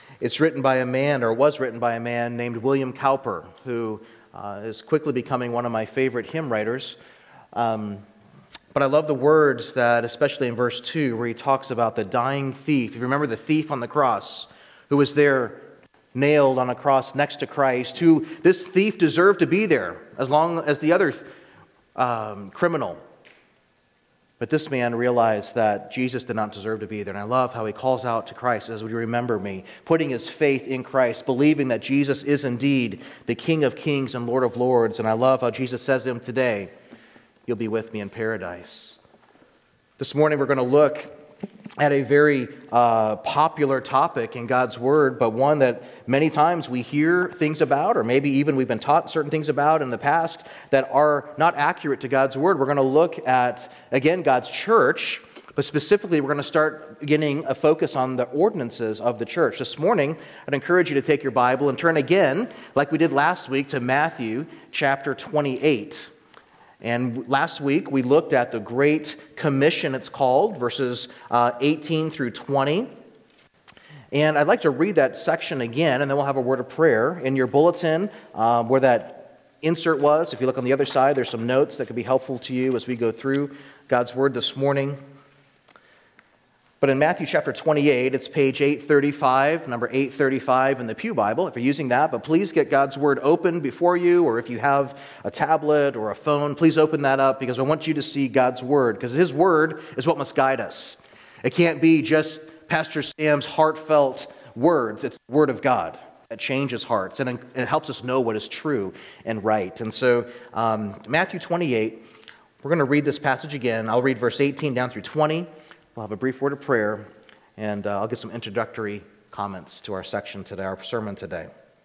It's written by a man, or was written by a man named William Cowper, who is quickly becoming one of my favorite hymn writers. But I love the words that, especially in verse 2, where he talks about the dying thief. You remember the thief on the cross who was there nailed on a cross next to Christ, who this thief deserved to be there as long as the other criminal. But this man realized that Jesus did not deserve to be there. And I love how he calls out to Christ, as would you remember me, putting his faith in Christ, believing that Jesus is indeed the King of Kings and Lord of Lords. And I love how Jesus says to him today, "You'll be with me in paradise." This morning we're going to look at a very popular topic in God's Word, but one that many times we hear things about, or maybe even we've been taught certain things about in the past that are not accurate to God's Word. We're going to look at, again, God's church, but specifically we're going to start getting a focus on the ordinances of the church. This morning, I'd encourage you to take your Bible and turn again, like we did last week, to Matthew chapter 28. And last week, we looked at the Great Commission, it's called, verses 18 through 20. And I'd like to read that section again, and then we'll have a word of prayer. In your bulletin, where that insert was, if you look on the other side, there's some notes that could be helpful to you as we go through God's Word this morning. But in Matthew chapter 28, it's page 835, number 835 in the Pew Bible, if you're using that. But please get God's Word open before you, or if you have a tablet or a phone, please open that up, because I want you to see God's Word, because His Word is what must guide us. It can't be just Pastor Sam's heartfelt words. It's the Word of God that changes hearts, and it helps us know what is true and right. And so Matthew 28, we're going to read this passage again. I'll read verse 18 down through 20. We'll have a brief word of prayer, and I'll give some introductory comments to our section today, our sermon today.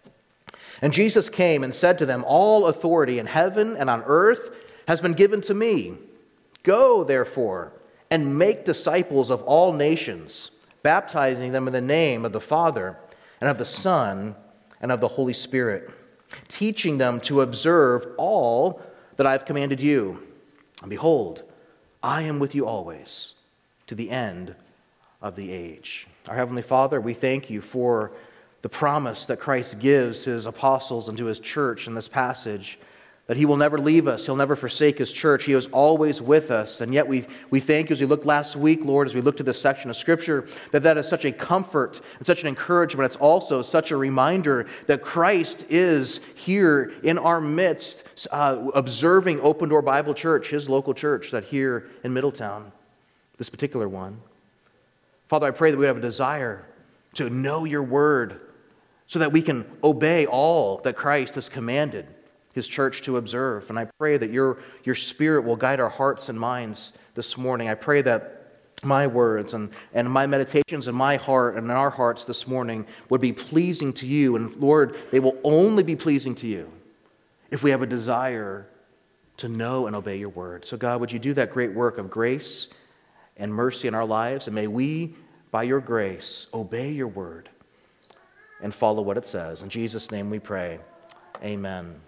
And Jesus came and said to them, "All authority in heaven and on earth has been given to me. Go, therefore, and make disciples of all nations, baptizing them in the name of the Father and of the Son and of the Holy Spirit, teaching them to observe all that I have commanded you. And behold, I am with you always, to the end of the age." Our Heavenly Father, we thank you for the promise that Christ gives His apostles and to His church in this passage, that He will never leave us, He'll never forsake His church, He is always with us. And yet we thank you, as we looked last week, Lord, as we looked at this section of Scripture, that is such a comfort and such an encouragement. It's also such a reminder that Christ is here in our midst, observing Open Door Bible Church, His local church that here in Middletown, this particular one. Father, I pray that we have a desire to know your word so that we can obey all that Christ has commanded His church to observe. And I pray that your Spirit will guide our hearts and minds this morning. I pray that my words and my meditations in my heart and in our hearts this morning would be pleasing to you. And Lord, they will only be pleasing to you if we have a desire to know and obey your word. So God, would you do that great work of grace and mercy in our lives, and may we, by your grace, obey your word and follow what it says. In Jesus' name we pray. Amen.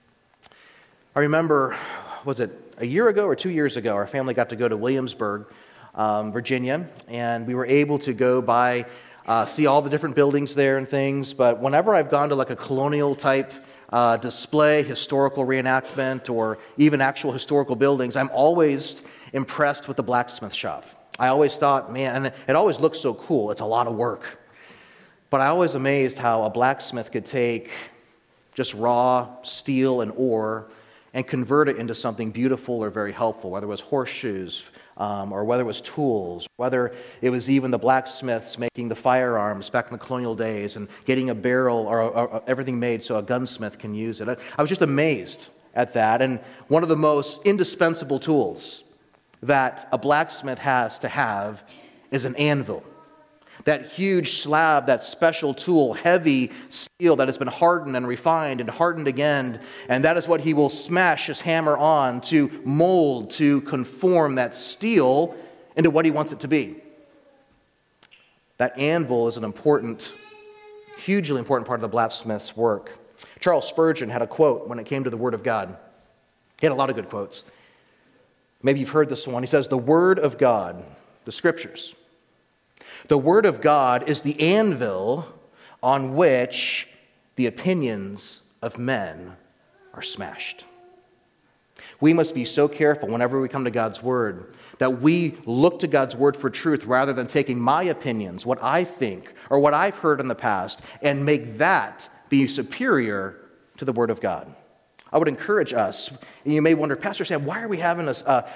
I remember, was it a year ago or 2 years ago, our family got to go to Williamsburg, Virginia, and we were able to go by, see all the different buildings there and things. But whenever I've gone to like a colonial type display, historical reenactment, or even actual historical buildings, I'm always impressed with the blacksmith shop. I always thought, man, and it always looks so cool. It's a lot of work. But I always amazed how a blacksmith could take just raw steel and ore and convert it into something beautiful or very helpful, whether it was horseshoes, or whether it was tools, whether it was even the blacksmiths making the firearms back in the colonial days and getting a barrel or everything made so a gunsmith can use it. I was just amazed at that. And one of the most indispensable tools that a blacksmith has to have is an anvil. That huge slab, that special tool, heavy steel that has been hardened and refined and hardened again, and that is what he will smash his hammer on to mold, to conform that steel into what he wants it to be. That anvil is an important, hugely important part of the blacksmith's work. Charles Spurgeon had a quote when it came to the Word of God. He had a lot of good quotes. Maybe you've heard this one. He says, "The Word of God, the Scriptures, the Word of God is the anvil on which the opinions of men are smashed. We must be so careful whenever we come to God's Word that we look to God's Word for truth rather than taking my opinions, what I think, or what I've heard in the past, and make that be superior to the Word of God. I would encourage us, and you may wonder, Pastor Sam, why are we having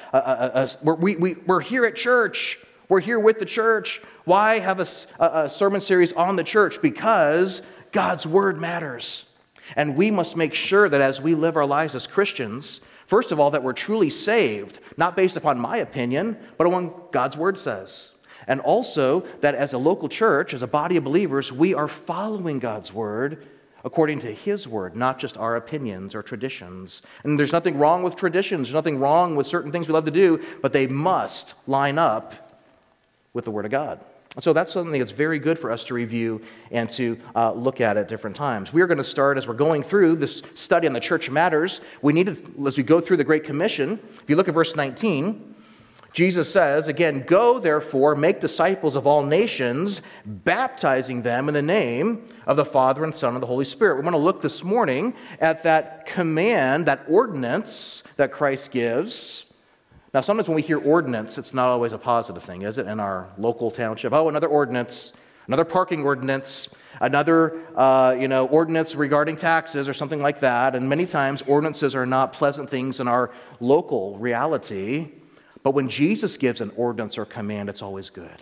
we're here at church. We're here with the church. Why have a sermon series on the church? Because God's Word matters. And we must make sure that as we live our lives as Christians, first of all, that we're truly saved, not based upon my opinion, but on what God's Word says. And also that as a local church, as a body of believers, we are following God's Word according to His Word, not just our opinions or traditions. And there's nothing wrong with traditions. There's nothing wrong with certain things we love to do, but they must line up with the Word of God. So that's something that's very good for us to review and to look at different times. We are going to start, as we're going through this study on the church matters, we need to, as we go through the Great Commission, if you look at verse 19, Jesus says, again, "Go therefore, make disciples of all nations, baptizing them in the name of the Father and Son and the Holy Spirit." We want to look this morning at that command, that ordinance that Christ gives. Now, sometimes when we hear ordinance, it's not always a positive thing, is it? In our local township, oh, another ordinance, another parking ordinance, another ordinance regarding taxes or something like that. And many times, ordinances are not pleasant things in our local reality. But when Jesus gives an ordinance or command, it's always good.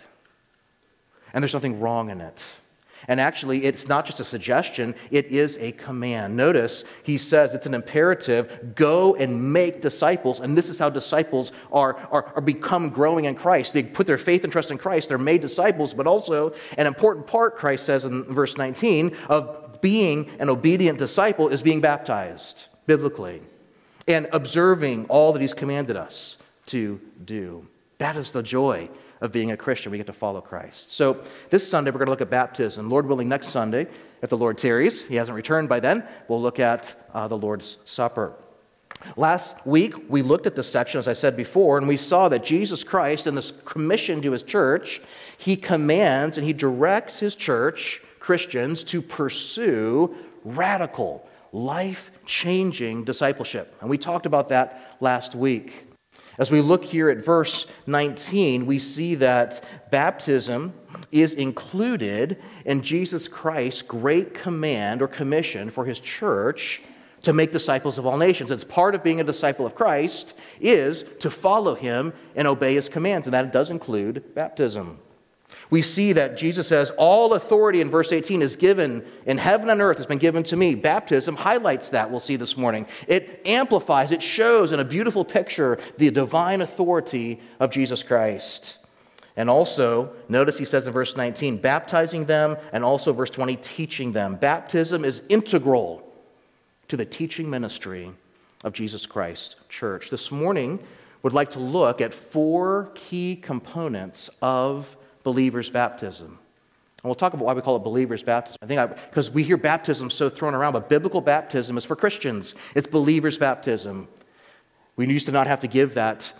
And there's nothing wrong in it. And actually, it's not just a suggestion, it is a command. Notice, he says it's an imperative, go and make disciples. And this is how disciples are become growing in Christ. They put their faith and trust in Christ, they're made disciples, but also an important part, Christ says in verse 19, of being an obedient disciple is being baptized, biblically, and observing all that he's commanded us to do. That is the joy of being a Christian. We get to follow Christ. So this Sunday, we're going to look at baptism. Lord willing, next Sunday, if the Lord tarries, he hasn't returned by then, we'll look at the Lord's Supper. Last week, we looked at this section, as I said before, and we saw that Jesus Christ, in this commission to his church, he commands and he directs his church, Christians, to pursue radical, life-changing discipleship. And we talked about that last week. As we look here at verse 19, we see that baptism is included in Jesus Christ's great command or commission for his church to make disciples of all nations. It's part of being a disciple of Christ is to follow him and obey his commands, and that does include baptism. We see that Jesus says, all authority in verse 18 is given in heaven and earth has been given to me. Baptism highlights that, we'll see this morning. It amplifies, it shows in a beautiful picture the divine authority of Jesus Christ. And also, notice he says in verse 19, baptizing them, and also verse 20, teaching them. Baptism is integral to the teaching ministry of Jesus Christ Church. This morning, we'd like to look at 4 key components of believers' baptism. And we'll talk about why we call it believers' baptism. Because we hear baptism so thrown around, but biblical baptism is for Christians. It's believers' baptism. We used to not have to give that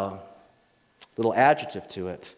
little adjective to it,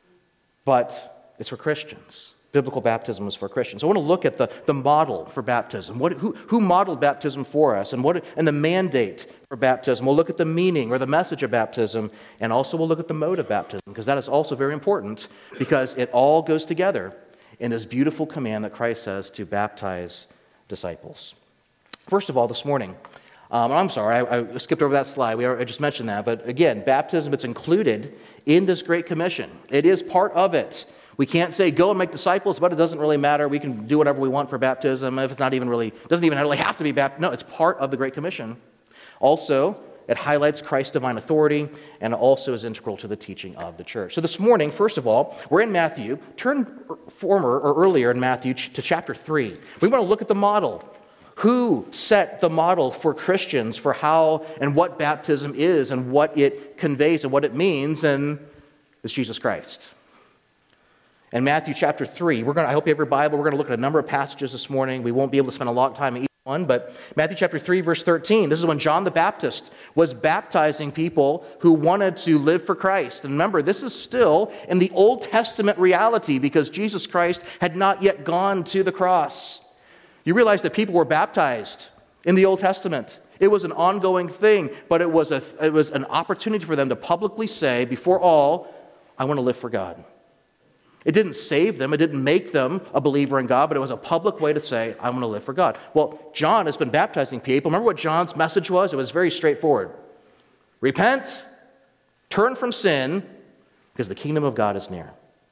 but it's for Christians. Biblical baptism is for Christians. So I want to look at the model for baptism. Who modeled baptism for us, and the mandate for baptism. We'll look at the meaning or the message of baptism, and also we'll look at the mode of baptism, because that is also very important, because it all goes together in this beautiful command that Christ says to baptize disciples. First of all, this morning, I'm sorry, I skipped over that slide. I just mentioned that. But again, baptism, it's included in this Great Commission. It is part of it. We can't say, go and make disciples, but it doesn't really matter. We can do whatever we want for baptism. If it's not even really, doesn't even really have to be baptized. No, it's part of the Great Commission. Also, it highlights Christ's divine authority and also is integral to the teaching of the church. So this morning, first of all, we're in Matthew. Turn earlier in Matthew to chapter 3. We want to look at the model. Who set the model for Christians for how and what baptism is and what it conveys and what it means, and it's Jesus Christ. In Matthew chapter 3, I hope you have your Bible. We're going to look at a number of passages this morning. We won't be able to spend a lot of time in each one, but Matthew chapter 3, verse 13. This is when John the Baptist was baptizing people who wanted to live for Christ. And remember, this is still in the Old Testament reality because Jesus Christ had not yet gone to the cross. You realize that people were baptized in the Old Testament. It was an ongoing thing, but it was an opportunity for them to publicly say, before all, I want to live for God. It didn't save them. It didn't make them a believer in God, but it was a public way to say, I want to live for God. Well, John has been baptizing people. Remember what John's message was? It was very straightforward. Repent, turn from sin, because the kingdom of God is near.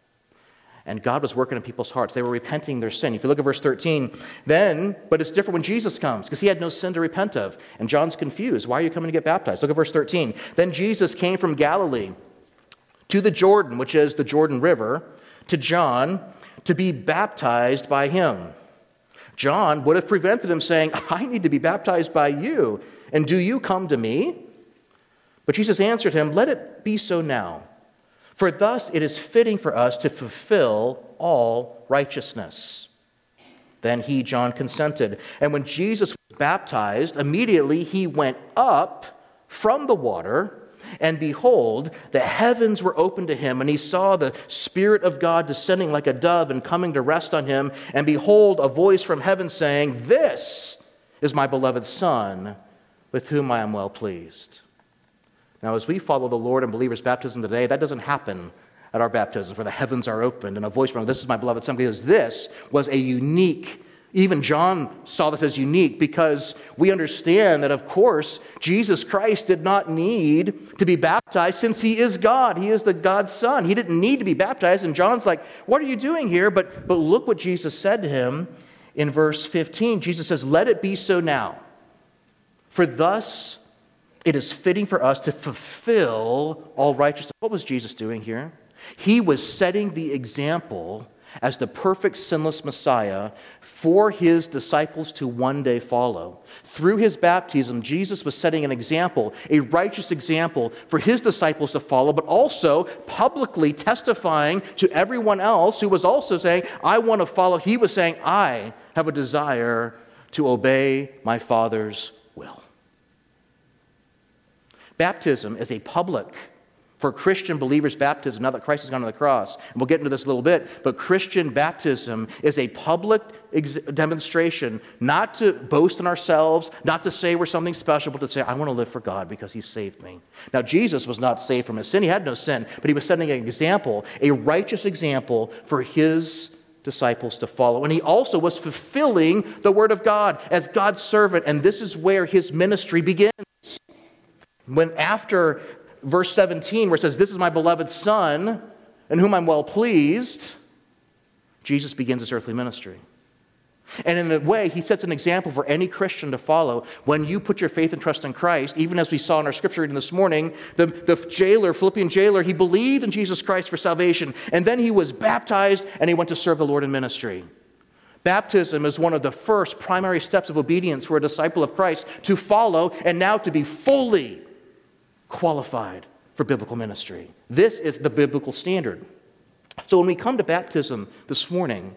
And God was working in people's hearts. They were repenting their sin. If you look at verse 13, but it's different when Jesus comes, because he had no sin to repent of. And John's confused. Why are you coming to get baptized? Look at verse 13. Then Jesus came from Galilee to the Jordan, which is the Jordan River, to John to be baptized by him. John would have prevented him saying, I need to be baptized by you, and do you come to me? But Jesus answered him, let it be so now, for thus it is fitting for us to fulfill all righteousness. Then he, John, consented. And when Jesus was baptized, immediately he went up from the water, and behold, the heavens were opened to him, and he saw the Spirit of God descending like a dove and coming to rest on him. And behold, a voice from heaven saying, this is my beloved Son, with whom I am well pleased. Now, as we follow the Lord in believers' baptism today, that doesn't happen at our baptisms, where the heavens are opened and a voice from, this is my beloved Son, because this was a unique, even John saw this as unique, because we understand that, of course, Jesus Christ did not need to be baptized since he is God. He is the God's Son. He didn't need to be baptized. And John's like, what are you doing here? But look what Jesus said to him in verse 15. Jesus says, let it be so now. For thus it is fitting for us to fulfill all righteousness. What was Jesus doing here? He was setting the example as the perfect sinless Messiah for his disciples to one day follow. Through his baptism, Jesus was setting an example, a righteous example for his disciples to follow, but also publicly testifying to everyone else who was also saying, I want to follow. He was saying, I have a desire to obey my Father's will. Baptism is a public, for Christian believers' baptism, now that Christ has gone to the cross, and we'll get into this a little bit, but Christian baptism is a public demonstration, not to boast in ourselves, not to say we're something special, but to say, I want to live for God because he saved me. Now, Jesus was not saved from his sin. He had no sin, but he was setting an example, a righteous example for his disciples to follow. And he also was fulfilling the word of God as God's servant, and this is where his ministry begins. When after verse 17, where it says, this is my beloved Son, in whom I'm well pleased, Jesus begins his earthly ministry. And in a way, he sets an example for any Christian to follow. When you put your faith and trust in Christ, even as we saw in our scripture reading this morning, the jailer, Philippian jailer, he believed in Jesus Christ for salvation, and then he was baptized, and he went to serve the Lord in ministry. Baptism is one of the first primary steps of obedience for a disciple of Christ to follow, and now to be fully qualified for biblical ministry. This is the biblical standard. So when we come to baptism this morning,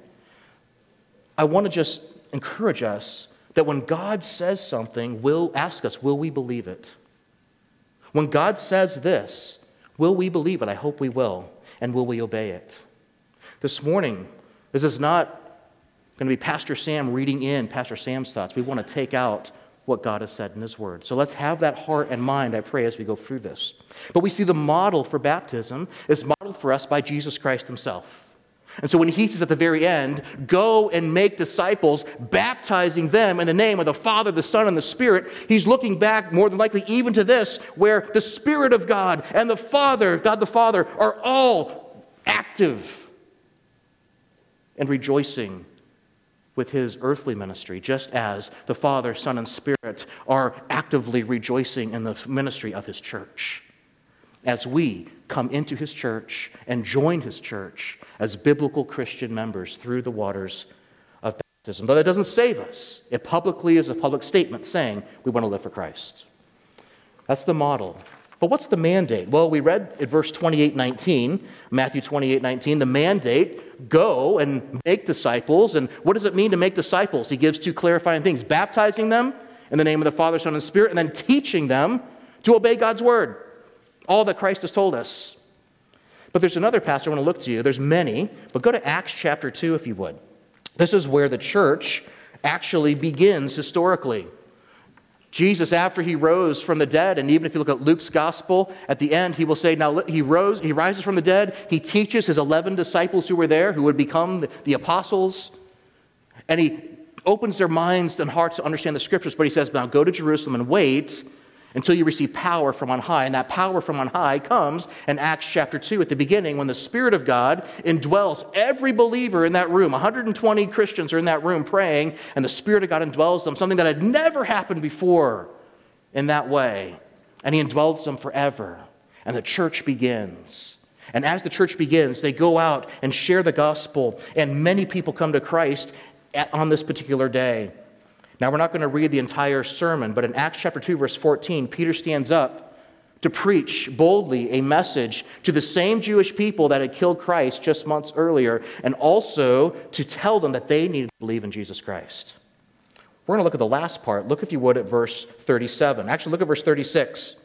I want to just encourage us that when God says something, we'll ask us, will we believe it? When God says this, will we believe it? I hope we will. And will we obey it? This morning, this is not going to be Pastor Sam reading in Pastor Sam's thoughts. We want to take out what God has said in his word. So let's have that heart and mind, I pray, as we go through this. But we see the model for baptism is modeled for us by Jesus Christ himself. And so when he says at the very end, go and make disciples, baptizing them in the name of the Father, the Son, and the Spirit, he's looking back more than likely even to this, where the Spirit of God and the Father, God the Father, are all active and rejoicing with his earthly ministry, just as the Father, Son, and Spirit are actively rejoicing in the ministry of his church. As we come into his church and join his church as biblical Christian members through the waters of baptism. Though that doesn't save us, it publicly is a public statement saying we want to live for Christ. That's the model. But what's the mandate? Well, we read at verse 28:19, Matthew 28:19, the mandate, go and make disciples. And what does it mean to make disciples? He gives two clarifying things: baptizing them in the name of the Father, Son, and Spirit, and then teaching them to obey God's word. All that Christ has told us. But there's another passage I want to look to you. There's many, but go to Acts chapter 2 if you would. This is where the church actually begins historically. Jesus, after he rose from the dead, and even if you look at Luke's gospel, at the end he will say, now he rises from the dead, he teaches his 11 disciples who were there, who would become the apostles, and he opens their minds and hearts to understand the scriptures, but he says, now go to Jerusalem and wait until you receive power from on high. And that power from on high comes in Acts chapter 2 at the beginning, when the Spirit of God indwells every believer in that room. 120 Christians are in that room praying, and the Spirit of God indwells them, something that had never happened before in that way. And he indwells them forever. And the church begins. And as the church begins, they go out and share the gospel, and many people come to Christ on this particular day. Now, we're not going to read the entire sermon, but in Acts chapter 2, verse 14, Peter stands up to preach boldly a message to the same Jewish people that had killed Christ just months earlier, and also to tell them that they needed to believe in Jesus Christ. We're going to look at the last part. Look, if you would, at verse 37. Actually, look at verse 36.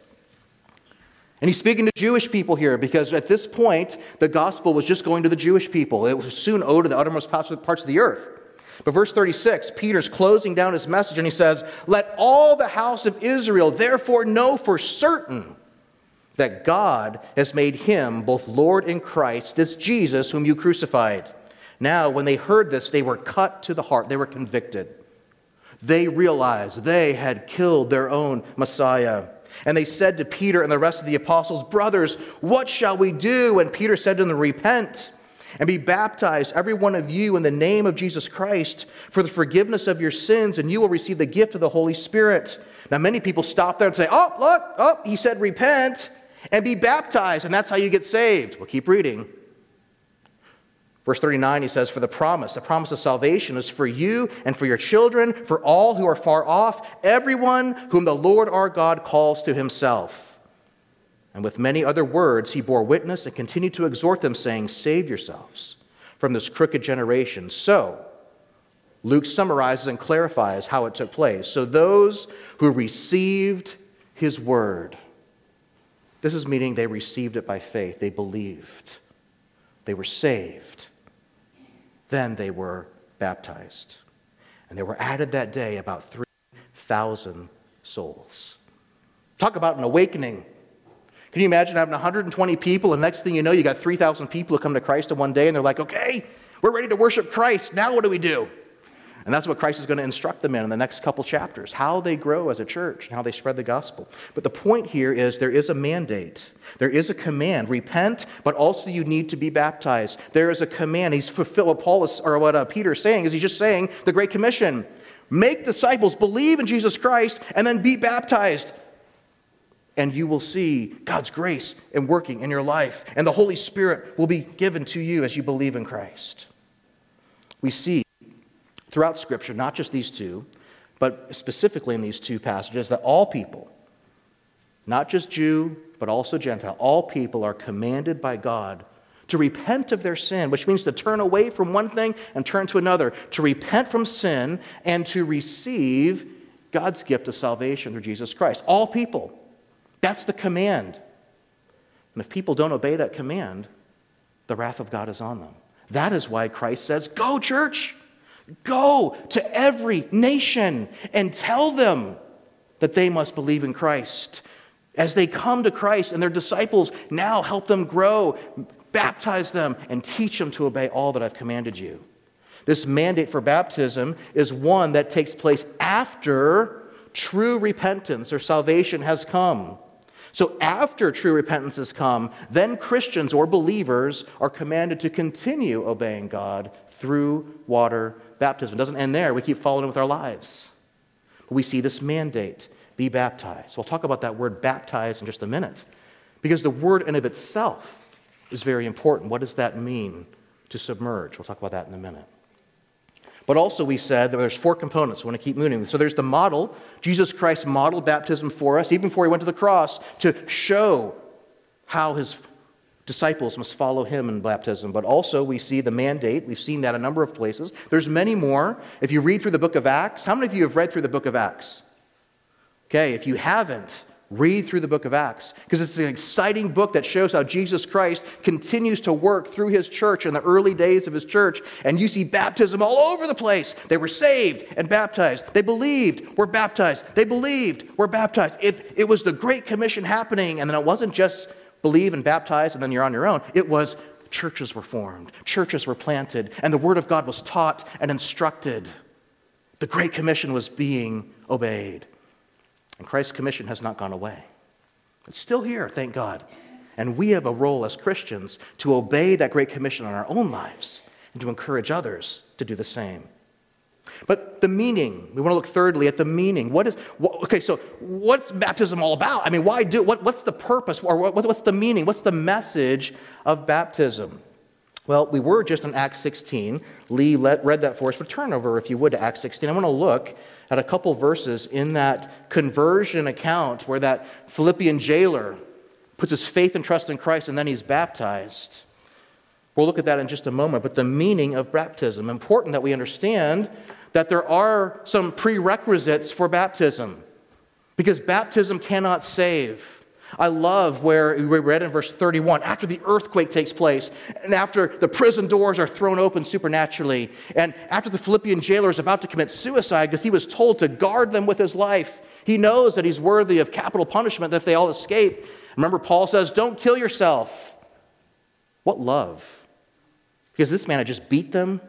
And he's speaking to Jewish people here, because at this point, the gospel was just going to the Jewish people. It was soon owed to the uttermost parts of the earth. But verse 36, Peter's closing down his message, and he says, let all the house of Israel therefore know for certain that God has made him both Lord and Christ, this Jesus whom you crucified. Now, when they heard this, they were cut to the heart. They were convicted. They realized they had killed their own Messiah. And they said to Peter and the rest of the apostles, brothers, what shall we do? And Peter said to them, repent and be baptized, every one of you, in the name of Jesus Christ, for the forgiveness of your sins, and you will receive the gift of the Holy Spirit. Now, many people stop there and say, he said repent and be baptized, and that's how you get saved. We'll keep reading. Verse 39, he says, for the promise of salvation is for you and for your children, for all who are far off, everyone whom the Lord our God calls to himself. And with many other words, he bore witness and continued to exhort them, saying, save yourselves from this crooked generation. So, Luke summarizes and clarifies how it took place. So those who received his word, this is meaning they received it by faith. They believed. They were saved. Then they were baptized. And there were added that day about 3,000 souls. Talk about an awakening. Can you imagine having 120 people, and next thing you know, you got 3,000 people who come to Christ in one day, and they're like, okay, we're ready to worship Christ. Now what do we do? And that's what Christ is going to instruct them in the next couple chapters, how they grow as a church and how they spread the gospel. But the point here is there is a mandate. There is a command. Repent, but also you need to be baptized. There is a command. He's fulfilled what Peter is saying is he's just saying the Great Commission. Make disciples, believe in Jesus Christ, and then be baptized. And you will see God's grace and working in your life. And the Holy Spirit will be given to you as you believe in Christ. We see throughout Scripture, not just these two, but specifically in these two passages, that all people, not just Jew, but also Gentile, all people are commanded by God to repent of their sin, which means to turn away from one thing and turn to another, to repent from sin and to receive God's gift of salvation through Jesus Christ. All people. That's the command. And if people don't obey that command, the wrath of God is on them. That is why Christ says, go, church, go to every nation and tell them that they must believe in Christ. As they come to Christ and their disciples, now help them grow, baptize them, and teach them to obey all that I've commanded you. This mandate for baptism is one that takes place after true repentance or salvation has come. So after true repentance has come, then Christians or believers are commanded to continue obeying God through water baptism. It doesn't end there. We keep following it with our lives. But we see this mandate, be baptized. We'll talk about that word baptize in just a minute, because the word in of itself is very important. What does that mean, to submerge? We'll talk about that in a minute. But also we said that there's 4 components. We want to keep moving. So there's the model. Jesus Christ modeled baptism for us, even before he went to the cross, to show how his disciples must follow him in baptism. But also we see the mandate. We've seen that a number of places. There's many more. If you read through the book of Acts, how many of you have read through the book of Acts? Okay, if you haven't, read through the book of Acts, because it's an exciting book that shows how Jesus Christ continues to work through his church in the early days of his church, and you see baptism all over the place. They were saved and baptized. They believed, were baptized. They believed, were baptized. It was the Great Commission happening, and then it wasn't just believe and baptize and then you're on your own. It was churches were formed, churches were planted, and the Word of God was taught and instructed. The Great Commission was being obeyed. And Christ's commission has not gone away. It's still here, thank God. And we have a role as Christians to obey that Great Commission in our own lives and to encourage others to do the same. But the meaning, we want to look thirdly at the meaning. So what's baptism all about? I mean, what's the purpose, or what's the meaning? What's the message of baptism? Well, we were just in Acts 16. Lee read that for us, but turn over, if you would, to Acts 16. I want to look at a couple verses in that conversion account where that Philippian jailer puts his faith and trust in Christ and then he's baptized. We'll look at that in just a moment, but the meaning of baptism. Important that we understand that there are some prerequisites for baptism, because baptism cannot save. I love where we read in verse 31, after the earthquake takes place, and after the prison doors are thrown open supernaturally, and after the Philippian jailer is about to commit suicide because he was told to guard them with his life. He knows that he's worthy of capital punishment if they all escape. Remember, Paul says, don't kill yourself. What love? Because this man had just beat them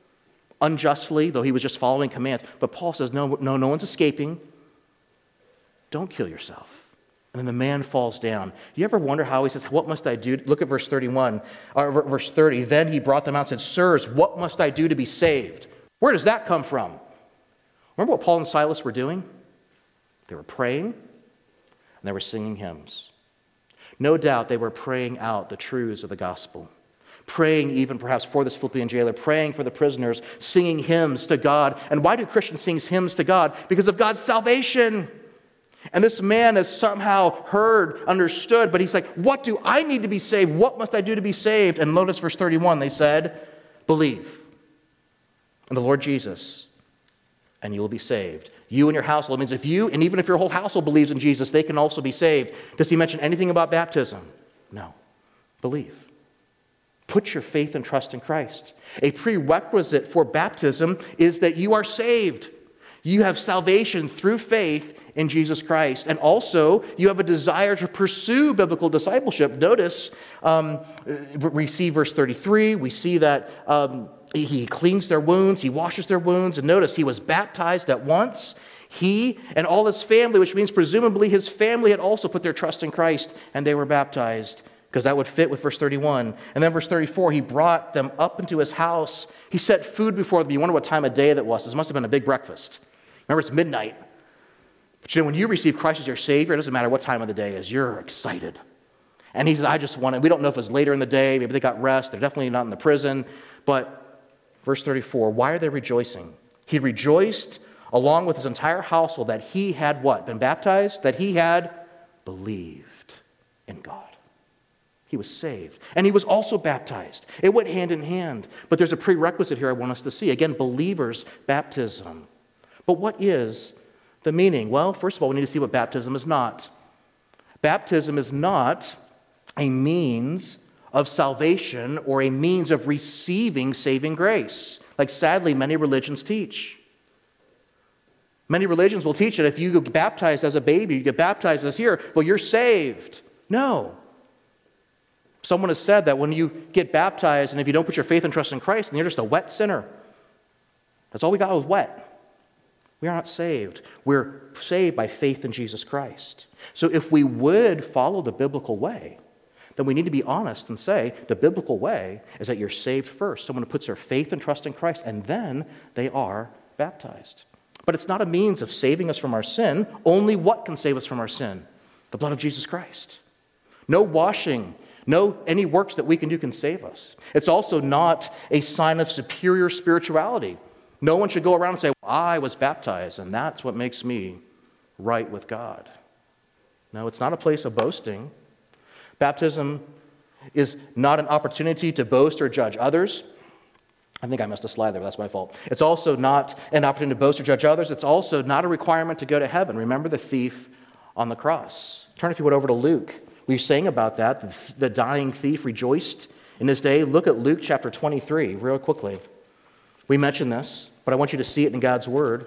unjustly, though he was just following commands. But Paul says, no one's escaping. Don't kill yourself. And then the man falls down. Do you ever wonder how he says, what must I do? Look at verse 31, or verse 30. Then he brought them out and said, sirs, what must I do to be saved? Where does that come from? Remember what Paul and Silas were doing? They were praying, and they were singing hymns. No doubt they were praying out the truths of the gospel. Praying even perhaps for this Philippian jailer, praying for the prisoners, singing hymns to God. And why do Christians sing hymns to God? Because of God's salvation. And this man has somehow heard, understood, but he's like, what do I need to be saved? What must I do to be saved? And notice verse 31, they said, believe in the Lord Jesus, and you will be saved. You and your household. It means if you, and even if your whole household believes in Jesus, they can also be saved. Does he mention anything about baptism? No. Believe. Put your faith and trust in Christ. A prerequisite for baptism is that you are saved. You have salvation through faith in Jesus Christ. And also, you have a desire to pursue biblical discipleship. Notice, we see verse 33, we see that he cleans their wounds, he washes their wounds, and notice he was baptized at once. He and all his family, which means presumably his family had also put their trust in Christ, and they were baptized, because that would fit with verse 31. And then verse 34, he brought them up into his house. He set food before them. You wonder what time of day that was. This must have been a big breakfast. Remember, it's midnight. But when you receive Christ as your Savior, it doesn't matter what time of the day is. You're excited. And he says, I just want to, we don't know if it's later in the day. Maybe they got rest. They're definitely not in the prison. But verse 34, why are they rejoicing? He rejoiced along with his entire household that he had what? Been baptized? That he had believed in God. He was saved. And he was also baptized. It went hand in hand. But there's a prerequisite here I want us to see. Again, believers' baptism. But what is the meaning? Well, first of all, we need to see what baptism is not. Baptism is not a means of salvation or a means of receiving saving grace, like sadly many religions teach. Many religions will teach that if you get baptized as a baby, you get baptized as here, well, you're saved. No. Someone has said that when you get baptized and if you don't put your faith and trust in Christ, then you're just a wet sinner. That's all we got was wet. We are not saved. We're saved by faith in Jesus Christ. So if we would follow the biblical way, then we need to be honest and say the biblical way is that you're saved first. Someone who puts their faith and trust in Christ, and then they are baptized. But it's not a means of saving us from our sin. Only what can save us from our sin? The blood of Jesus Christ. No washing, no any works that we can do can save us. It's also not a sign of superior spirituality. No one should go around and say, well, I was baptized, and that's what makes me right with God. No, it's not a place of boasting. Baptism is not an opportunity to boast or judge others. I think I missed a slide there, but that's my fault. It's also not an opportunity to boast or judge others. It's also not a requirement to go to heaven. Remember the thief on the cross. Turn, if you would, over to Luke. We sang about that. The dying thief rejoiced in his day. Look at Luke chapter 23 real quickly. We mentioned this, but I want you to see it in God's Word.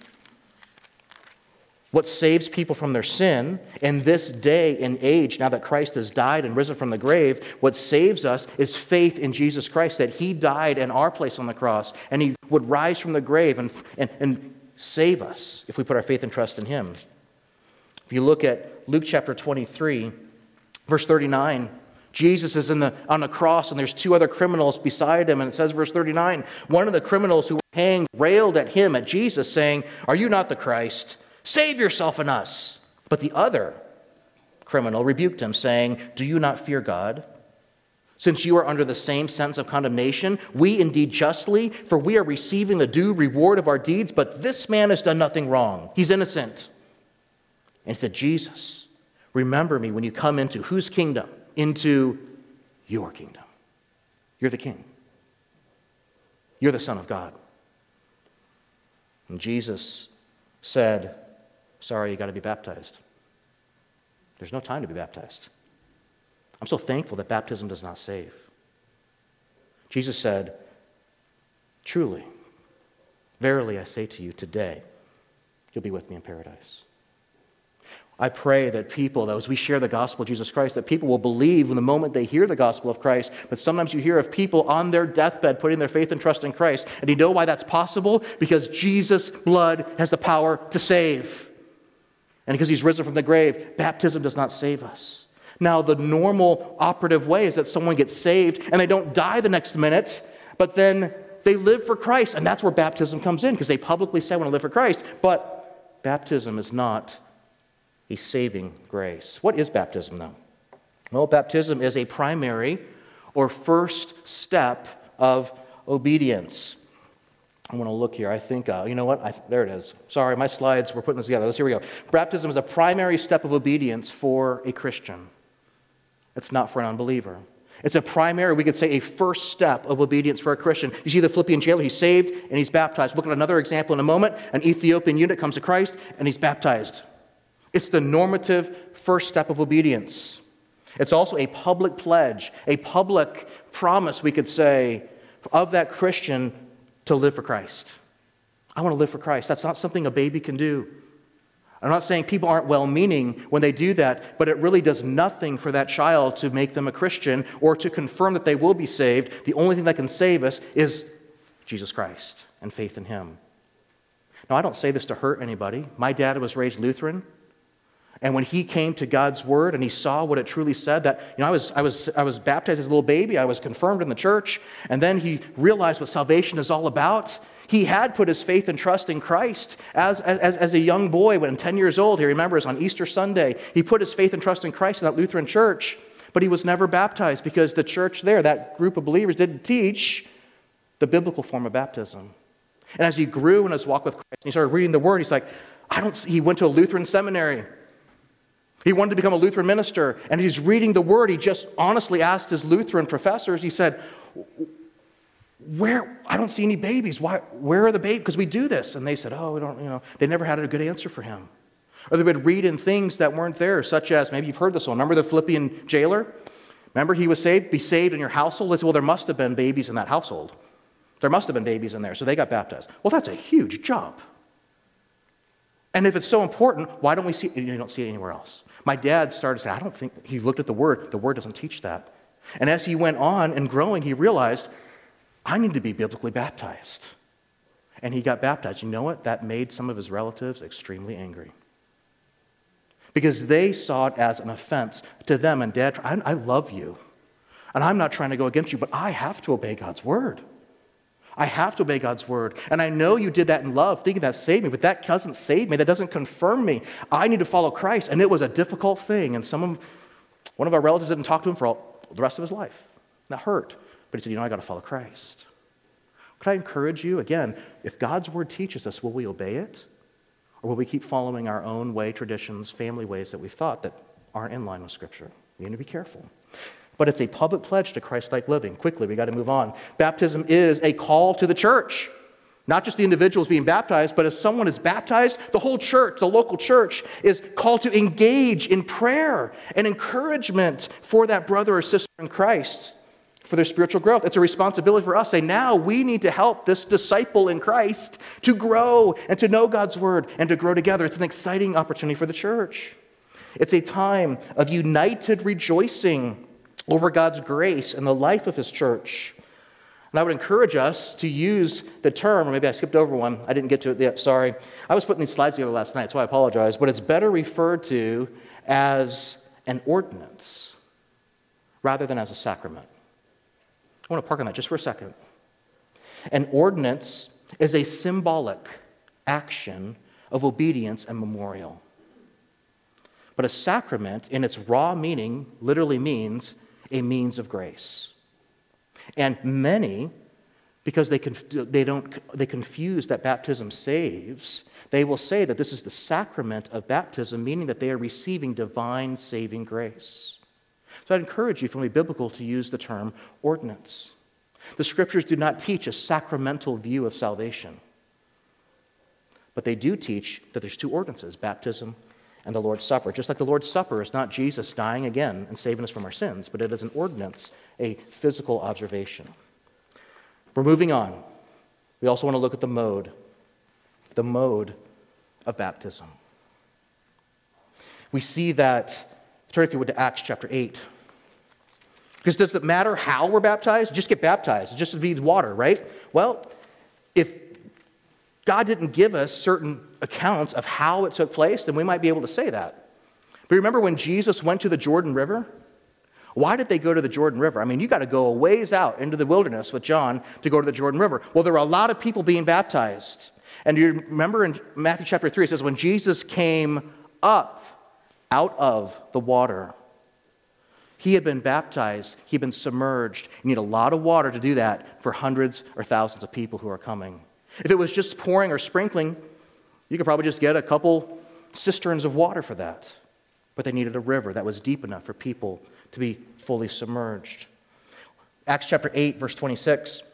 What saves people from their sin in this day and age, now that Christ has died and risen from the grave, what saves us is faith in Jesus Christ, that He died in our place on the cross, and He would rise from the grave and save us if we put our faith and trust in Him. If you look at Luke chapter 23, verse 39, Jesus is on the cross, and there's two other criminals beside Him, and it says, verse 39, one of the criminals who were hanged railed at Him, at Jesus, saying, "Are you not the Christ? Save yourself and us." But the other criminal rebuked him, saying, "Do you not fear God, since you are under the same sentence of condemnation? We indeed justly, for we are receiving the due reward of our deeds, but this man has done nothing wrong. He's innocent." And he said, "Jesus, remember me when you come into" whose kingdom? Into your kingdom. You're the king. You're the Son of God. And Jesus said, "Sorry, you got to be baptized. There's no time to be baptized." I'm so thankful that baptism does not save. Jesus said, "Truly, verily I say to you, today you'll be with me in paradise." I pray that people, as we share the gospel of Jesus Christ, that people will believe in the moment they hear the gospel of Christ. But sometimes you hear of people on their deathbed putting their faith and trust in Christ. And you know why that's possible? Because Jesus' blood has the power to save. And because He's risen from the grave, baptism does not save us. Now, the normal operative way is that someone gets saved and they don't die the next minute, but then they live for Christ. And that's where baptism comes in, because they publicly say, "I want to live for Christ." But baptism is not a saving grace. What is baptism, though? Well, baptism is a primary or first step of obedience. I want to look here. I think, you know what? There it is. Sorry, my slides, we're putting this together. Here we go. Baptism is a primary step of obedience for a Christian. It's not for an unbeliever. It's a primary, we could say, a first step of obedience for a Christian. You see the Philippian jailer, he's saved and he's baptized. Look at another example in a moment. An Ethiopian eunuch comes to Christ and he's baptized. It's the normative first step of obedience. It's also a public pledge, a public promise, we could say, of that Christian to live for Christ. I want to live for Christ. That's not something a baby can do. I'm not saying people aren't well-meaning when they do that, but it really does nothing for that child to make them a Christian or to confirm that they will be saved. The only thing that can save us is Jesus Christ and faith in Him. Now, I don't say this to hurt anybody. My dad was raised Lutheran. And when he came to God's Word and he saw what it truly said, that, I was baptized as a little baby, I was confirmed in the church, and then he realized what salvation is all about. He had put his faith and trust in Christ as a young boy when 10 years old. He remembers on Easter Sunday, he put his faith and trust in Christ in that Lutheran church, but he was never baptized because the church there, that group of believers, didn't teach the biblical form of baptism. And as he grew in his walk with Christ, and he started reading the Word, he's like, he went to a Lutheran seminary. He wanted to become a Lutheran minister, and he's reading the Word. He just honestly asked his Lutheran professors, he said, I don't see any babies. Where are the babies? Because we do this. And they said, we don't, they never had a good answer for him. Or they would read in things that weren't there, such as, maybe you've heard this one. Remember the Philippian jailer? Remember he was saved? Be saved in your household? They said, well, there must have been babies in that household. There must have been babies in there, so they got baptized. Well, that's a huge jump. And if it's so important, why don't we see it? You don't see it anywhere else. My dad started to say, I don't think, he looked at the Word doesn't teach that. And as he went on and growing, he realized, I need to be biblically baptized. And he got baptized. You know what? That made some of his relatives extremely angry. Because they saw it as an offense to them. And Dad, I love you. And I'm not trying to go against you, but I have to obey God's Word. I have to obey God's Word. And I know you did that in love, thinking that saved me, but that doesn't save me. That doesn't confirm me. I need to follow Christ. And it was a difficult thing. And one of our relatives didn't talk to him for the rest of his life. That hurt. But he said, I got to follow Christ. Could I encourage you, again, if God's word teaches us, will we obey it? Or will we keep following our own way, traditions, family ways that we've thought that aren't in line with Scripture? We need to be careful. But it's a public pledge to Christ-like living. Quickly, we got to move on. Baptism is a call to the church. Not just the individuals being baptized, but as someone is baptized, the whole church, the local church, is called to engage in prayer and encouragement for that brother or sister in Christ, for their spiritual growth. It's a responsibility for us. Say, now we need to help this disciple in Christ to grow and to know God's word and to grow together. It's an exciting opportunity for the church. It's a time of united rejoicing over God's grace and the life of his church. And I would encourage us to use the term, or maybe I skipped over one. I didn't get to it yet, sorry. I was putting these slides together last night, so I apologize. But it's better referred to as an ordinance rather than as a sacrament. I want to park on that just for a second. An ordinance is a symbolic action of obedience and memorial. But a sacrament, in its raw meaning, literally means a means of grace. And many, because they confuse that baptism saves, they will say that this is the sacrament of baptism, meaning that they are receiving divine saving grace. So I'd encourage you, from a biblical, to use the term ordinance. The Scriptures do not teach a sacramental view of salvation, but they do teach that there's two ordinances, baptism and the Lord's Supper. Just like the Lord's Supper is not Jesus dying again and saving us from our sins, but it is an ordinance, a physical observation. We're moving on. We also want to look at the mode of baptism. We see that, turn if you would to Acts chapter 8. Because does it matter how we're baptized? Just get baptized. It just needs water, right? Well, if God didn't give us certain accounts of how it took place, then we might be able to say that. But remember when Jesus went to the Jordan River? Why did they go to the Jordan River? I mean, you got to go a ways out into the wilderness with John to go to the Jordan River. Well, there were a lot of people being baptized. And you remember in Matthew chapter 3, it says, when Jesus came up out of the water, he had been baptized, he had been submerged. You need a lot of water to do that for hundreds or thousands of people who are coming. If it was just pouring or sprinkling, you could probably just get a couple cisterns of water for that. But they needed a river that was deep enough for people to be fully submerged. Acts chapter 8, verse 26.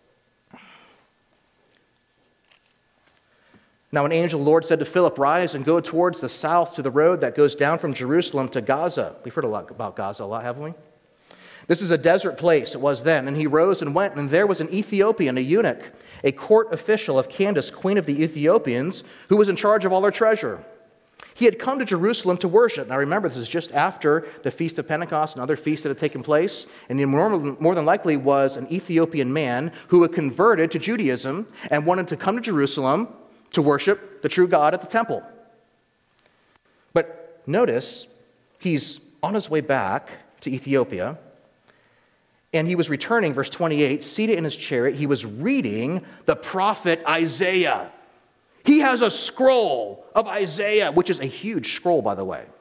Now an angel of the Lord said to Philip, rise and go towards the south to the road that goes down from Jerusalem to Gaza. We've heard a lot about Gaza, haven't we? This is a desert place, it was then. And he rose and went, and there was an Ethiopian, a eunuch, a court official of Candace, queen of the Ethiopians, who was in charge of all their treasure. He had come to Jerusalem to worship. Now remember, this is just after the Feast of Pentecost and other feasts that had taken place. And he more than likely was an Ethiopian man who had converted to Judaism and wanted to come to Jerusalem to worship the true God at the temple. But notice, he's on his way back to Ethiopia. And he was returning, verse 28, seated in his chariot. He was reading the prophet Isaiah. He has a scroll of Isaiah, which is a huge scroll, by the way.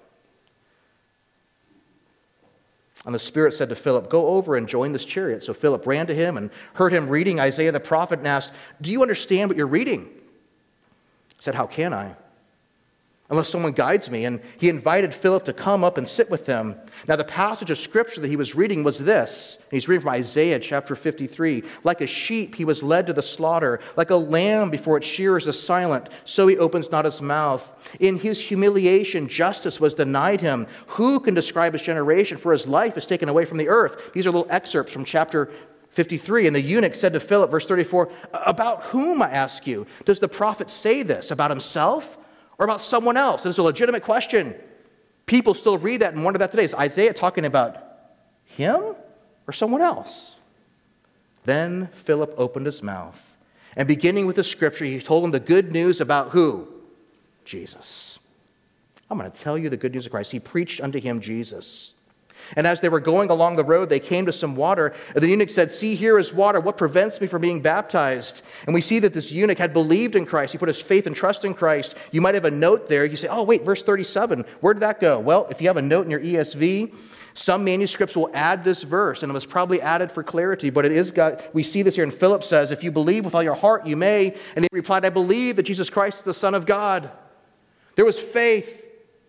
And the Spirit said to Philip, go over and join this chariot. So Philip ran to him and heard him reading Isaiah the prophet and asked, do you understand what you're reading? He said, how can I? Unless someone guides me. And he invited Philip to come up and sit with them. Now the passage of Scripture that he was reading was this. He's reading from Isaiah chapter 53. Like a sheep he was led to the slaughter. Like a lamb before its shearers is silent, so he opens not his mouth. In his humiliation justice was denied him. Who can describe his generation? For his life is taken away from the earth. These are little excerpts from chapter 53. And the eunuch said to Philip, verse 34, about whom, I ask you, does the prophet say this? About himself? Or about someone else? It's a legitimate question. People still read that and wonder that today. Is Isaiah talking about him or someone else? Then Philip opened his mouth, and beginning with the scripture, he told him the good news about who? Jesus. I'm going to tell you the good news of Christ. He preached unto him Jesus. And as they were going along the road, they came to some water. And the eunuch said, see, here is water. What prevents me from being baptized? And we see that this eunuch had believed in Christ. He put his faith and trust in Christ. You might have a note there. You say, oh, wait, verse 37. Where did that go? Well, if you have a note in your ESV, Some manuscripts will add this verse, and it was probably added for clarity, but we see this here, and Philip says, if you believe with all your heart, you may. And he replied, I believe that Jesus Christ is the Son of God. There was faith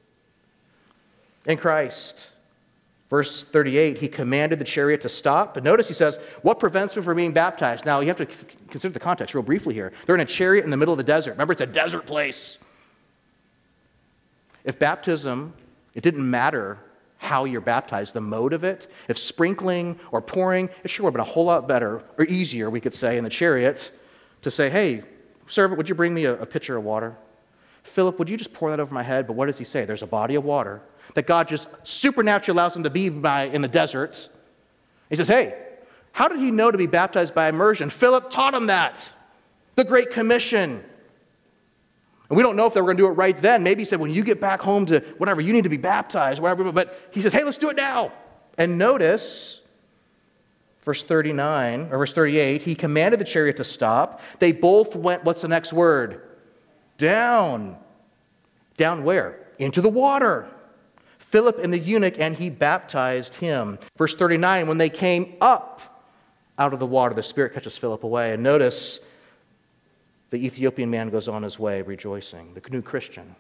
in Christ. Verse 38, he commanded the chariot to stop. But notice he says, what prevents me from being baptized? Now, you have to consider the context real briefly here. They're in a chariot in the middle of the desert. Remember, it's a desert place. If baptism, it didn't matter how you're baptized, the mode of it, if sprinkling or pouring, it sure would have been a whole lot better, or easier, we could say, in the chariot, to say, hey, servant, would you bring me a pitcher of water? Philip, would you just pour that over my head? But what does he say? There's a body of water that God just supernaturally allows him to be by in the desert. He says, hey, how did he know to be baptized by immersion? Philip taught him that. The Great Commission. And we don't know if they were going to do it right then. Maybe he said, when you get back home to whatever, you need to be baptized, whatever. But he says, hey, let's do it now. And notice, verse 39, or verse 38, he commanded the chariot to stop. They both went, what's the next word? Down. Down where? Into the water. Philip and the eunuch, and he baptized him. Verse 39, when they came up out of the water, the Spirit catches Philip away. And notice, the Ethiopian man goes on his way rejoicing, the new Christian.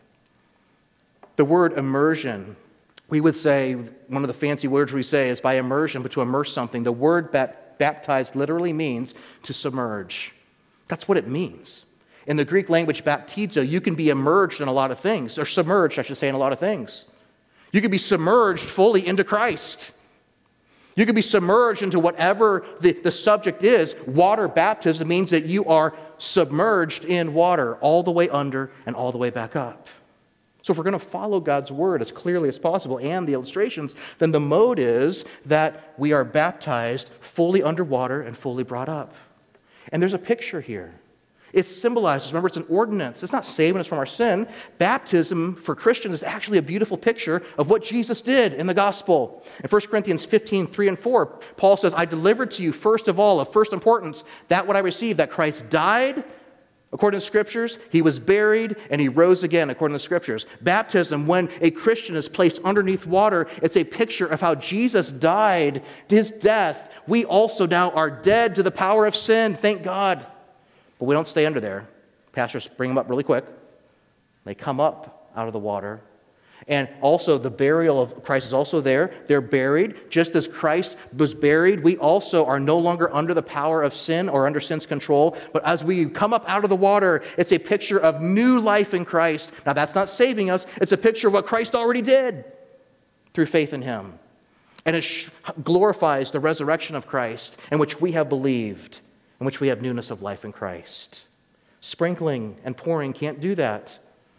The word immersion, we would say, one of the fancy words we say is by immersion, but to immerse something. The word baptized literally means to submerge. That's what it means. In the Greek language, baptizo, you can be immersed in a lot of things, or submerged, I should say, in a lot of things. You could be submerged fully into Christ. You could be submerged into whatever the subject is. Water baptism means that you are submerged in water all the way under and all the way back up. So if we're going to follow God's word as clearly as possible and the illustrations, then the mode is that we are baptized fully underwater and fully brought up. And there's a picture here. It symbolizes, remember, it's an ordinance. It's not saving us from our sin. Baptism for Christians is actually a beautiful picture of what Jesus did in the gospel. In 1 Corinthians 15, 3 and 4, Paul says, I delivered to you first of all, of first importance, that what I received, that Christ died, according to Scriptures, he was buried, and he rose again, according to Scriptures. Baptism, when a Christian is placed underneath water, it's a picture of how Jesus died, his death. We also now are dead to the power of sin, thank God. But we don't stay under there. Pastors bring them up really quick. They come up out of the water. And also the burial of Christ is also there. They're buried. Just as Christ was buried, we also are no longer under the power of sin or under sin's control. But as we come up out of the water, it's a picture of new life in Christ. Now that's not saving us. It's a picture of what Christ already did through faith in him. And it glorifies the resurrection of Christ in which we have believed, in which we have newness of life in Christ. Sprinkling and pouring can't do that.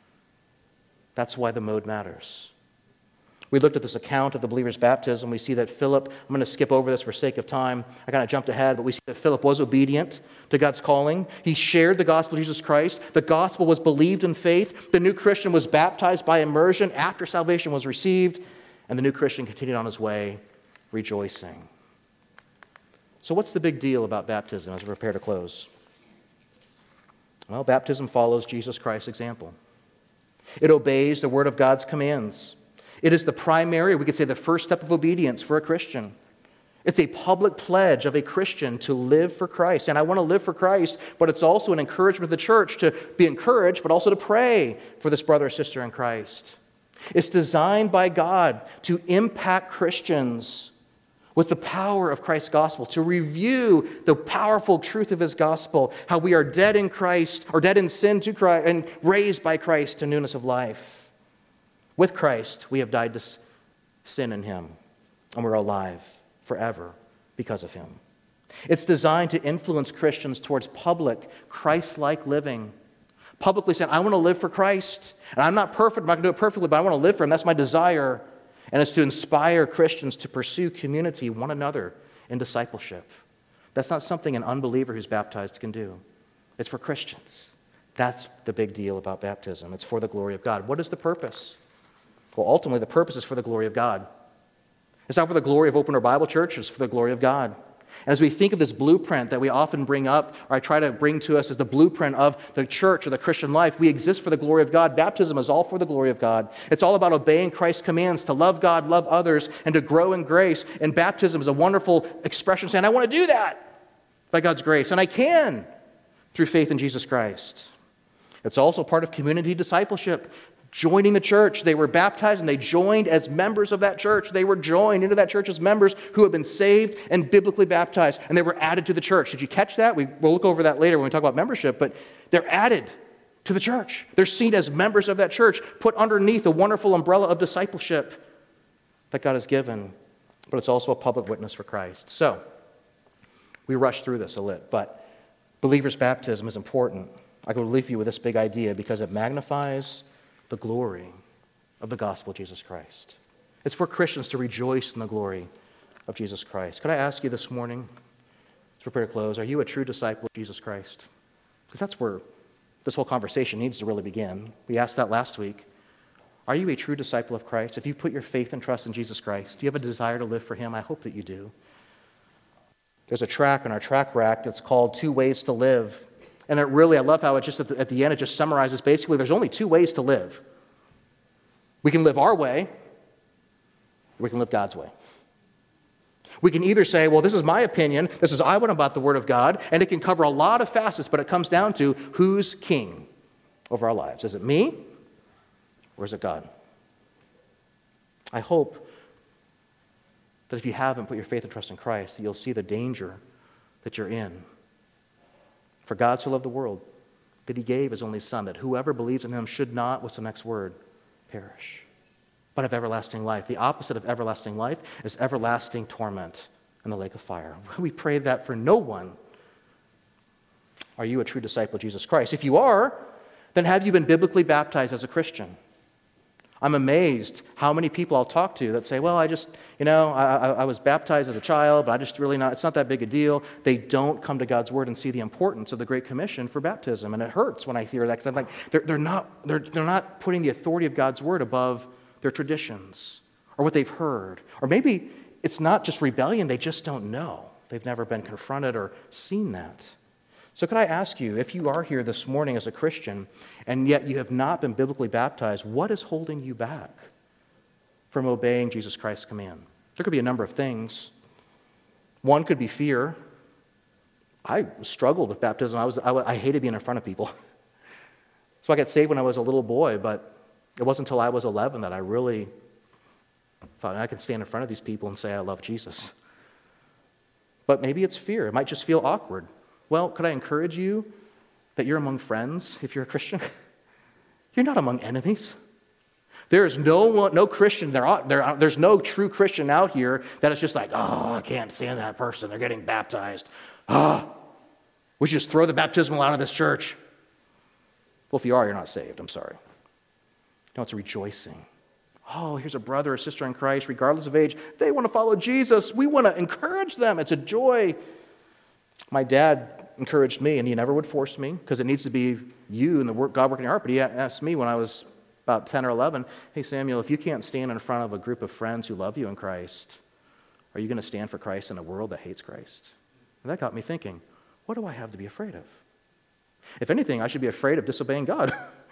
That's why the mode matters. We looked at this account of the believer's baptism. We see that Philip, I'm going to skip over this for sake of time. I kind of jumped ahead, but we see that Philip was obedient to God's calling. He shared the gospel of Jesus Christ. The gospel was believed in faith. The new Christian was baptized by immersion after salvation was received, and the new Christian continued on his way rejoicing. So what's the big deal about baptism as we prepare to close? Well, baptism follows Jesus Christ's example. It obeys the word of God's commands. It is the primary, we could say the first step of obedience for a Christian. It's a public pledge of a Christian to live for Christ. And I want to live for Christ, but it's also an encouragement of the church to be encouraged, but also to pray for this brother or sister in Christ. It's designed by God to impact Christians with the power of Christ's gospel, to review the powerful truth of his gospel, how we are dead in Christ, or dead in sin to Christ, and raised by Christ to newness of life. With Christ, we have died to sin in him, and we're alive forever because of him. It's designed to influence Christians towards public, Christ-like living. Publicly saying, I want to live for Christ, and I'm not perfect, I'm not going to do it perfectly, but I want to live for him. That's my desire. And it's to inspire Christians to pursue community, one another, in discipleship. That's not something an unbeliever who's baptized can do. It's for Christians. That's the big deal about baptism. It's for the glory of God. What is the purpose? Well, ultimately, the purpose is for the glory of God. It's not for the glory of Open Door Bible Church. It's for the glory of God. As we think of this blueprint that we often bring up, or I try to bring to us as the blueprint of the church or the Christian life, we exist for the glory of God. Baptism is all for the glory of God. It's all about obeying Christ's commands to love God, love others, and to grow in grace. And baptism is a wonderful expression saying, I want to do that by God's grace, and I can through faith in Jesus Christ. It's also part of community discipleship. Joining the church. They were baptized and they joined as members of that church. They were joined into that church as members who have been saved and biblically baptized, and they were added to the church. Did you catch that? We'll look over that later when we talk about membership, but they're added to the church. They're seen as members of that church, put underneath the wonderful umbrella of discipleship that God has given, but it's also a public witness for Christ. So, we rushed through this a little, but believers' baptism is important. I could leave you with this big idea because it magnifies the glory of the gospel of Jesus Christ. It's for Christians to rejoice in the glory of Jesus Christ. Could I ask you this morning, to prepare to close, are you a true disciple of Jesus Christ? Because that's where this whole conversation needs to really begin. We asked that last week. Are you a true disciple of Christ? If you put your faith and trust in Jesus Christ, do you have a desire to live for Him? I hope that you do. There's a track on our track rack that's called 2 Ways to Live. And it really, I love how it just at the end, it just summarizes basically there's only 2 ways to live. We can live our way, or we can live God's way. We can either say, well, this is my opinion, this is I want about the Word of God, and it can cover a lot of facets, but it comes down to who's king over our lives. Is it me, or is it God? I hope that if you haven't put your faith and trust in Christ, that you'll see the danger that you're in. For God so loved the world that He gave His only Son, that whoever believes in Him should not, what's the next word? Perish, but have everlasting life. The opposite of everlasting life is everlasting torment in the lake of fire. We pray that for no one. Are you a true disciple of Jesus Christ? If you are, then have you been biblically baptized as a Christian? I'm amazed how many people I'll talk to that say, well, I just, I was baptized as a child, but I just really not, it's not that big a deal. They don't come to God's Word and see the importance of the Great Commission for baptism. And it hurts when I hear that, because I'm like, they're not putting the authority of God's Word above their traditions or what they've heard. Or maybe it's not just rebellion, they just don't know. They've never been confronted or seen that. So could I ask you, if you are here this morning as a Christian, and yet you have not been biblically baptized, what is holding you back from obeying Jesus Christ's command? There could be a number of things. One could be fear. I struggled with baptism. I hated being in front of people. So I got saved when I was a little boy, but it wasn't until I was 11 that I really thought I could stand in front of these people and say I love Jesus. But maybe it's fear. It might just feel awkward. Well, could I encourage you that you're among friends if you're a Christian? You're not among enemies. There is no Christian, there's no true Christian out here that is just like, oh, I can't stand that person. They're getting baptized. We should just throw the baptismal out of this church. Well, if you are, you're not saved. I'm sorry. No, it's rejoicing. Oh, here's a brother or sister in Christ, regardless of age. They want to follow Jesus. We want to encourage them. It's a joy. My dad encouraged me, and he never would force me, because it needs to be you and the work God working in your heart. But he asked me when I was about 10 or 11, hey, Samuel, if you can't stand in front of a group of friends who love you in Christ, are you going to stand for Christ in a world that hates Christ? And that got me thinking, what do I have to be afraid of? If anything, I should be afraid of disobeying God.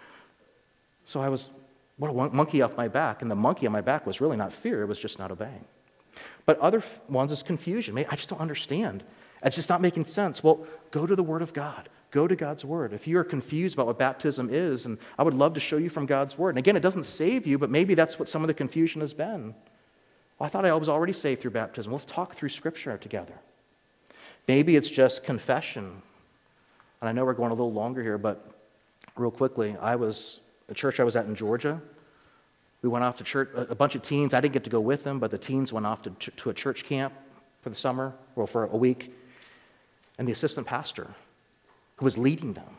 So I was, what a monkey off my back. And the monkey on my back was really not fear, it was just not obeying. But other ones is confusion. I just don't understand. It's just not making sense. Well, go to the Word of God. Go to God's Word. If you are confused about what baptism is, and I would love to show you from God's Word. And again, it doesn't save you, but maybe that's what some of the confusion has been. Well, I thought I was already saved through baptism. Let's talk through Scripture together. Maybe it's just confession. And I know we're going a little longer here, but real quickly, the church I was at in Georgia, we went off to church, a bunch of teens. I didn't get to go with them, but the teens went off to a church camp for the summer, or for a week. And the assistant pastor, who was leading them,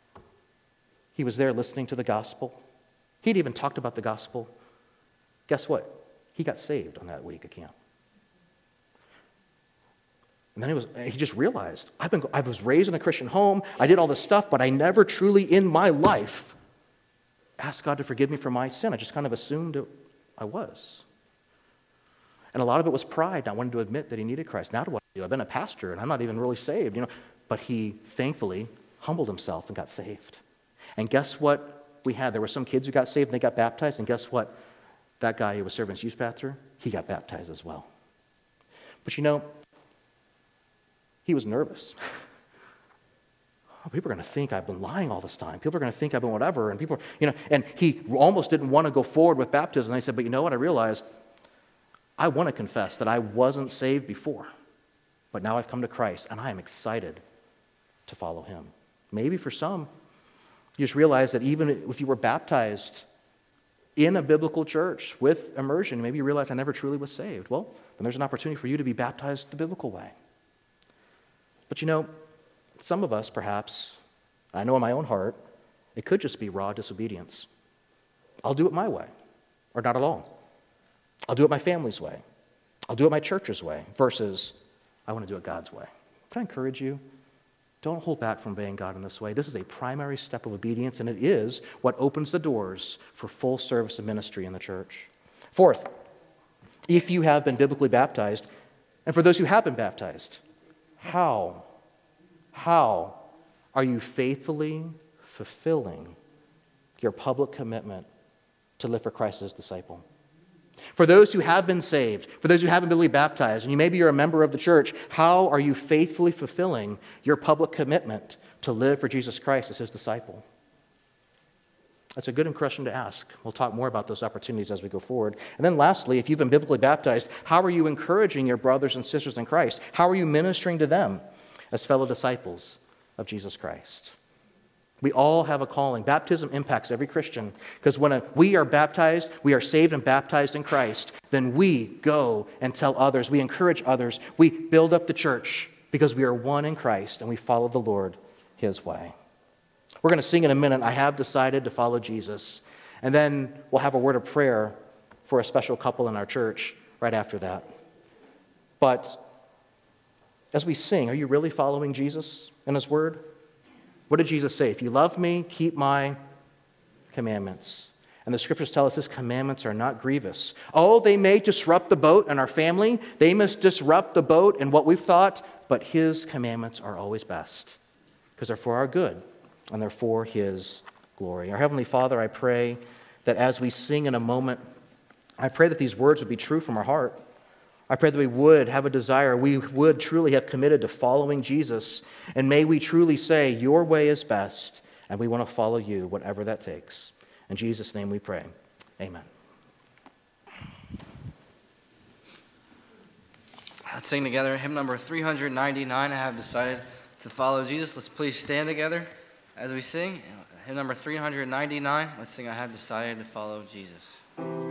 he was there listening to the gospel. He'd even talked about the gospel. Guess what? He got saved on that week at camp. And then he just realized, I was raised in a Christian home, I did all this stuff, but I never truly in my life asked God to forgive me for my sin. I just kind of assumed I was. And a lot of it was pride, not wanting to admit that he needed Christ. Now what? I've been a pastor and I'm not even really saved, But he thankfully humbled himself and got saved. And guess what we had? There were some kids who got saved and they got baptized. And guess what? That guy who was serving as youth pastor, he got baptized as well. But he was nervous. People are going to think I've been lying all this time. People are going to think I've been whatever. And and he almost didn't want to go forward with baptism. And I said, but you know what? I realized I want to confess that I wasn't saved before. But now I've come to Christ, and I am excited to follow him. Maybe for some, you just realize that even if you were baptized in a biblical church with immersion, maybe you realize I never truly was saved. Well, then there's an opportunity for you to be baptized the biblical way. But some of us perhaps, I know in my own heart, it could just be raw disobedience. I'll do it my way, or not at all. I'll do it my family's way. I'll do it my church's way, versus I want to do it God's way. Can I encourage you? Don't hold back from obeying God in this way. This is a primary step of obedience, and it is what opens the doors for full service of ministry in the church. Fourth, if you have been biblically baptized, and for those who have been baptized, how are you faithfully fulfilling your public commitment to live for Christ as disciple? For those who have been saved, for those who haven't been baptized, and maybe you're a member of the church, how are you faithfully fulfilling your public commitment to live for Jesus Christ as his disciple? That's a good question to ask. We'll talk more about those opportunities as we go forward. And then lastly, if you've been biblically baptized, how are you encouraging your brothers and sisters in Christ? How are you ministering to them as fellow disciples of Jesus Christ? We all have a calling. Baptism impacts every Christian, because when we are baptized, we are saved and baptized in Christ, then we go and tell others, we encourage others, we build up the church, because we are one in Christ and we follow the Lord his way. We're going to sing in a minute, I Have Decided to Follow Jesus, and then we'll have a word of prayer for a special couple in our church right after that. But as we sing, are you really following Jesus and his word? What did Jesus say? If you love me, keep my commandments. And the scriptures tell us his commandments are not grievous. Oh, they may disrupt the boat in our family. They must disrupt the boat in what we've thought. But his commandments are always best, because they're for our good and they're for his glory. Our Heavenly Father, I pray that as we sing in a moment, I pray that these words would be true from our heart. I pray that we would have a desire, we would truly have committed to following Jesus, and may we truly say, your way is best, and we want to follow you, whatever that takes. In Jesus' name we pray. Amen. Let's sing together hymn number 399, I Have Decided to Follow Jesus. Let's please stand together as we sing. Hymn number 399, let's sing I Have Decided to Follow Jesus.